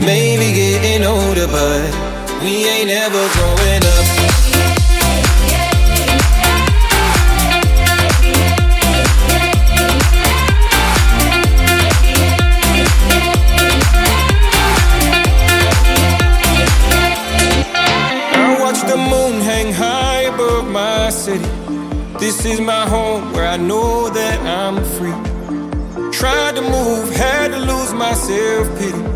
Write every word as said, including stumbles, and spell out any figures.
Maybe getting older, but we ain't ever growing up. I watch the moon hang high above my city. This is my home where I know that I'm free. Tried to move, had to lose my self-pity.